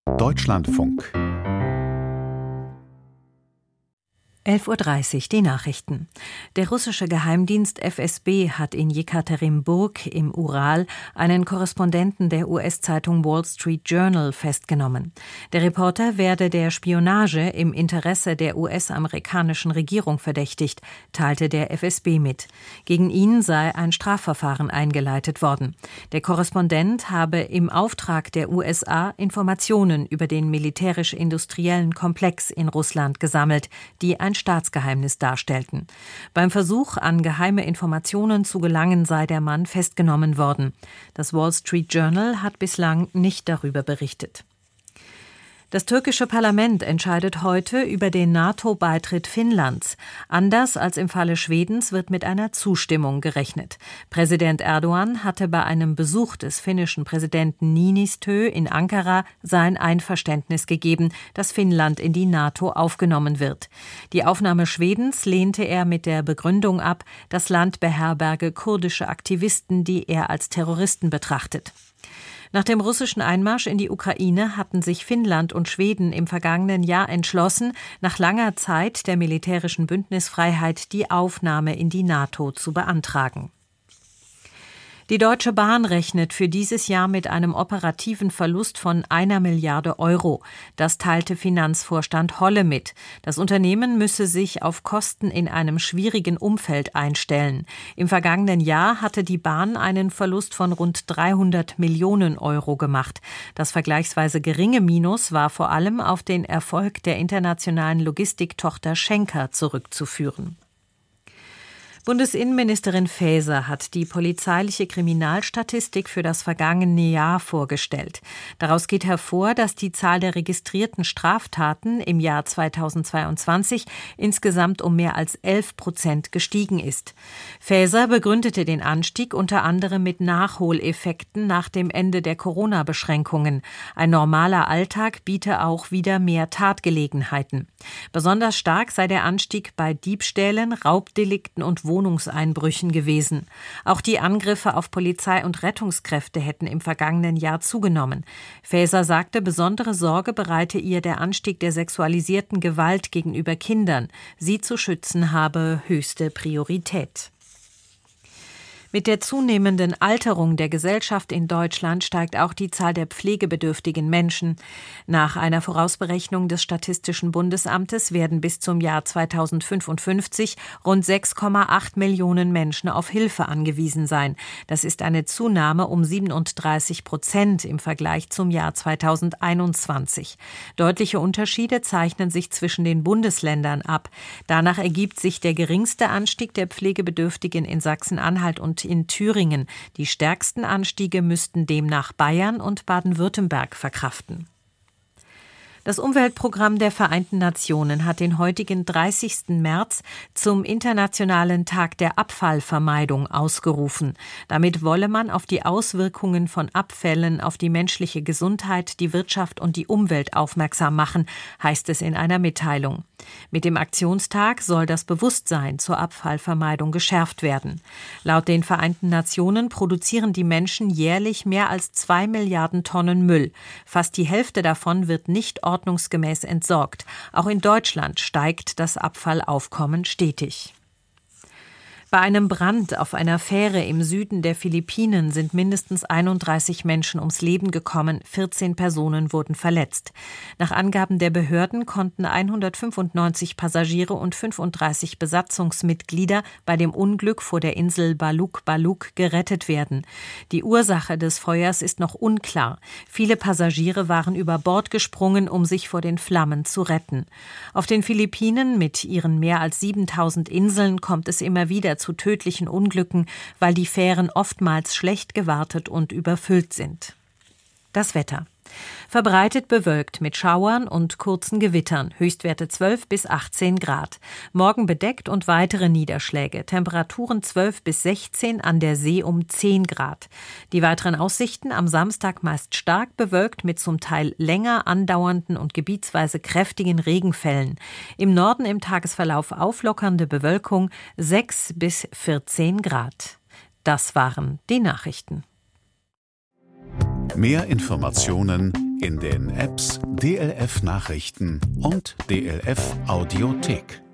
Deutschlandfunk 11:30 Uhr, die Nachrichten. Der russische Geheimdienst FSB hat in Jekaterinburg im Ural einen Korrespondenten der US-Zeitung Wall Street Journal festgenommen. Der Reporter werde der Spionage im Interesse der US-amerikanischen Regierung verdächtigt, teilte der FSB mit. Gegen ihn sei ein Strafverfahren eingeleitet worden. Der Korrespondent habe im Auftrag der USA Informationen über den militärisch-industriellen Komplex in Russland gesammelt, die ein Staatsgeheimnis darstellten. Beim Versuch, an geheime Informationen zu gelangen, sei der Mann festgenommen worden. Das Wall Street Journal hat bislang nicht darüber berichtet. Das türkische Parlament entscheidet heute über den NATO-Beitritt Finnlands. Anders als im Falle Schwedens wird mit einer Zustimmung gerechnet. Präsident Erdogan hatte bei einem Besuch des finnischen Präsidenten Niinistö in Ankara sein Einverständnis gegeben, dass Finnland in die NATO aufgenommen wird. Die Aufnahme Schwedens lehnte er mit der Begründung ab, das Land beherberge kurdische Aktivisten, die er als Terroristen betrachtet. Nach dem russischen Einmarsch in die Ukraine hatten sich Finnland und Schweden im vergangenen Jahr entschlossen, nach langer Zeit der militärischen Bündnisfreiheit die Aufnahme in die NATO zu beantragen. Die Deutsche Bahn rechnet für dieses Jahr mit einem operativen Verlust von 1 Milliarde Euro. Das teilte Finanzvorstand Holle mit. Das Unternehmen müsse sich auf Kosten in einem schwierigen Umfeld einstellen. Im vergangenen Jahr hatte die Bahn einen Verlust von rund 300 Millionen Euro gemacht. Das vergleichsweise geringe Minus war vor allem auf den Erfolg der internationalen Logistiktochter Schenker zurückzuführen. Bundesinnenministerin Faeser hat die polizeiliche Kriminalstatistik für das vergangene Jahr vorgestellt. Daraus geht hervor, dass die Zahl der registrierten Straftaten im Jahr 2022 insgesamt um mehr als 11% gestiegen ist. Faeser begründete den Anstieg unter anderem mit Nachholeffekten nach dem Ende der Corona-Beschränkungen. Ein normaler Alltag biete auch wieder mehr Tatgelegenheiten. Besonders stark sei der Anstieg bei Diebstählen, Raubdelikten und Wohnungseinbrüchen gewesen. Auch die Angriffe auf Polizei und Rettungskräfte hätten im vergangenen Jahr zugenommen. Faeser sagte, besondere Sorge bereite ihr der Anstieg der sexualisierten Gewalt gegenüber Kindern. Sie zu schützen habe höchste Priorität. Mit der zunehmenden Alterung der Gesellschaft in Deutschland steigt auch die Zahl der pflegebedürftigen Menschen. Nach einer Vorausberechnung des Statistischen Bundesamtes werden bis zum Jahr 2055 rund 6,8 Millionen Menschen auf Hilfe angewiesen sein. Das ist eine Zunahme um 37% im Vergleich zum Jahr 2021. Deutliche Unterschiede zeichnen sich zwischen den Bundesländern ab. Danach ergibt sich der geringste Anstieg der Pflegebedürftigen in Sachsen-Anhalt und in Thüringen. Die stärksten Anstiege müssten demnach Bayern und Baden-Württemberg verkraften. Das Umweltprogramm der Vereinten Nationen hat den heutigen 30. März zum Internationalen Tag der Abfallvermeidung ausgerufen. Damit wolle man auf die Auswirkungen von Abfällen auf die menschliche Gesundheit, die Wirtschaft und die Umwelt aufmerksam machen, heißt es in einer Mitteilung. Mit dem Aktionstag soll das Bewusstsein zur Abfallvermeidung geschärft werden. Laut den Vereinten Nationen produzieren die Menschen jährlich mehr als 2 Milliarden Tonnen Müll. Fast die Hälfte davon wird nicht ordnungsgemäß entsorgt. Auch in Deutschland steigt das Abfallaufkommen stetig. Bei einem Brand auf einer Fähre im Süden der Philippinen sind mindestens 31 Menschen ums Leben gekommen, 14 Personen wurden verletzt. Nach Angaben der Behörden konnten 195 Passagiere und 35 Besatzungsmitglieder bei dem Unglück vor der Insel Baluk-Baluk gerettet werden. Die Ursache des Feuers ist noch unklar. Viele Passagiere waren über Bord gesprungen, um sich vor den Flammen zu retten. Auf den Philippinen mit ihren mehr als 7000 Inseln kommt es immer wieder zu tödlichen Unglücken, weil die Fähren oftmals schlecht gewartet und überfüllt sind. Das Wetter. Verbreitet bewölkt mit Schauern und kurzen Gewittern, Höchstwerte 12 bis 18 Grad. Morgen bedeckt und weitere Niederschläge, Temperaturen 12 bis 16, an der See um 10 Grad. Die weiteren Aussichten am Samstag meist stark bewölkt mit zum Teil länger andauernden und gebietsweise kräftigen Regenfällen. Im Norden im Tagesverlauf auflockernde Bewölkung 6 bis 14 Grad. Das waren die Nachrichten. Mehr Informationen In den Apps DLF Nachrichten und DLF Audiothek.